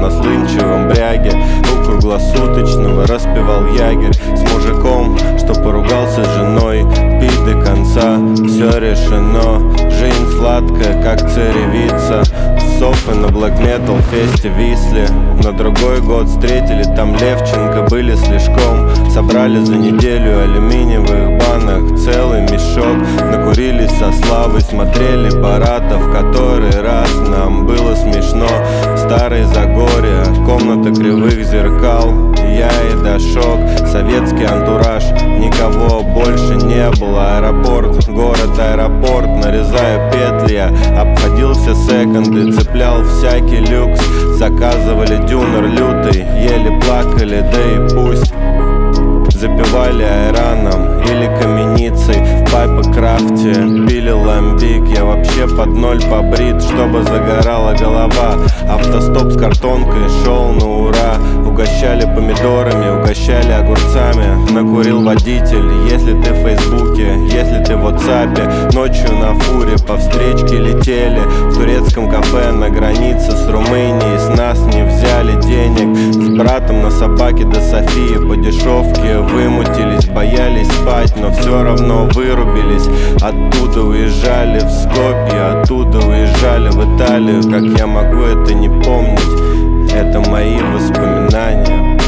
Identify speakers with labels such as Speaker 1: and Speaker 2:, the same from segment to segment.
Speaker 1: на слынчевом бряге. У круглосуточного распевал ягерь с мужиком, что поругался с женой. Пить до конца, все решено. Жизнь сладкая, как царевица. Софы на Black Metal фесте Висле. На другой год встретили там Левченко, были слишком. Собрали за неделю алюминиевых банок целый мешок. Накурились со Славой, смотрели Барата в который раз. Нам было смешно. Старые Загорья, комната кривых зеркал. Я и Дашок, советский антураж. Никого больше не было. Аэропорт, город-аэропорт. Нарезаю петли, я обходил все секонды, цеплял всякий люкс. Заказывали дюнер лютый, еле плакали, да и пусть. Запивали айраном или каменицей в пайпокрафте. Пили ламбик, я вообще под ноль побрит, чтобы загорала голова. Автостоп с картонкой шел на ура. Угощали помидорами, угощали огурцами. Накурил водитель, если ты в фейсбуке, если ты в ватсапе. Ночью на фуре по встречке летели. В турецком кафе на границе с Румынией. С нас не взяли денег. С братом на собаке до Софии по дешевке вымутились, боялись спать, но все равно вырубились. Оттуда уезжали в Скопье, оттуда уезжали в Италию. Как я могу это не помнить? Это мои воспоминания.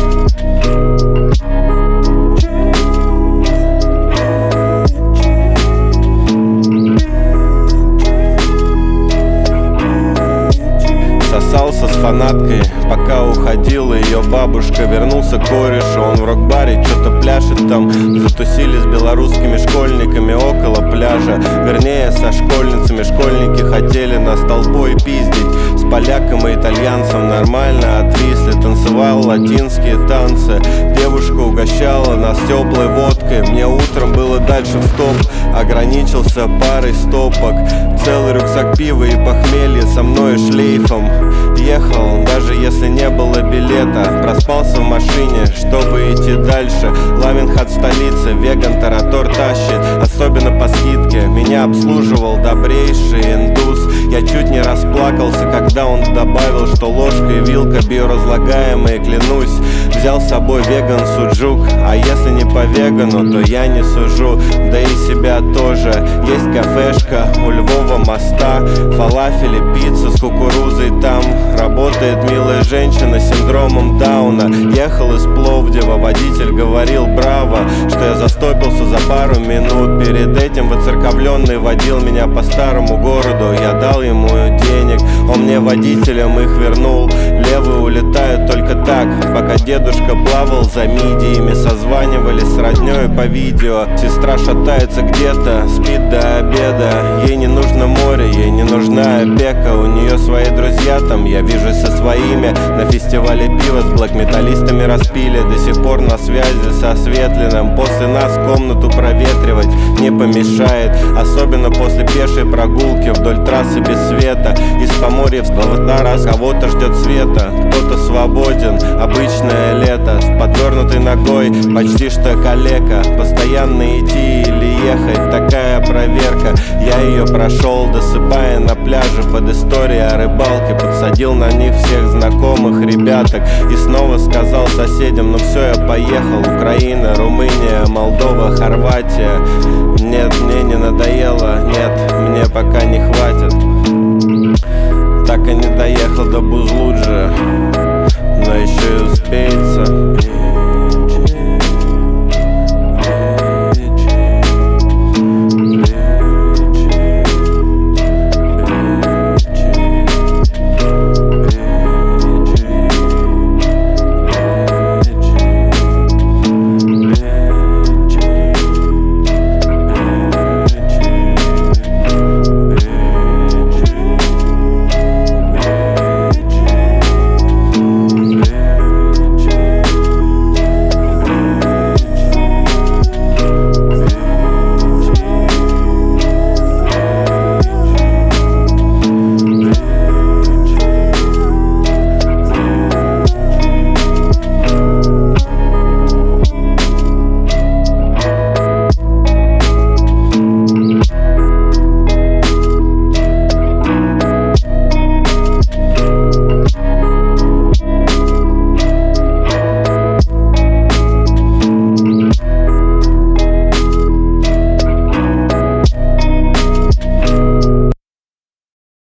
Speaker 1: Сосался с фанаткой, пока уходила ее бабушка. Вернулся корешу, он в рок-баре что-то пляшет там. Затусили с белорусскими школьниками около пляжа. Вернее, со школьницами. Школьники хотели нас толпой пиздить. С поляком и итальянцем нормально отвисли. Танцевал латинские танцы. Девушка угощала нас теплой водкой. Мне утром было дальше в стоп. Ограничился парой стопок. Целый рюкзак пива и похмелье со мной шлейфом. Ехал, даже если не было билета. Проспался в машине, чтобы идти дальше. Лавинхат в столице, веган таратор тащит. Особенно по скидке, меня обслуживал добрейший индус. Я чуть не расплакался, когда он добавил, что ложка и вилка биоразлагаемые, клянусь. Взял с собой веган суджук. А если не по вегану, то я не сужу. Да и себя тоже. Есть кафешка у Львова моста. Фалафели, пицца с кукурузой там. Работает милая женщина с синдромом Дауна. Ехал из Пловдива, водитель говорил браво, что я застопился за пару минут. Перед этим воцерковленный водил меня по старому городу. Я дал ему денег, он мне водителем их вернул. Левые улетают только так, пока дедушка плавал за мидиями. Созванивались с роднёй по видео. Сестра шатается где-то, спит до обеда. Ей не нужно море, ей не нужна опека. У нее свои друзья там, я вижусь со своими. На фестивале пива с блэк-металлистами распили. До сих пор на связи со Светлиным. После нас комнату проветривать не помешает. Особенно после пешей прогулки вдоль трассы без света. Из Поморья в раз кого-то ждет света. Кто-то свободен, обычное лето. С подвернутой ногой, почти что калека. Постоянно идти или ехать, такая проверка. Я ее прошел, досыпая на пляже под истории о рыбалке. Подсадил на них всех знакомых ребяток и снова сказал соседям: ну все, я поехал. Украина, Румыния, Молдова, Хорватия. Нет, мне не надоело, нет, мне пока не хватит. Так и не доехал до Бузлуджи, но еще и успеть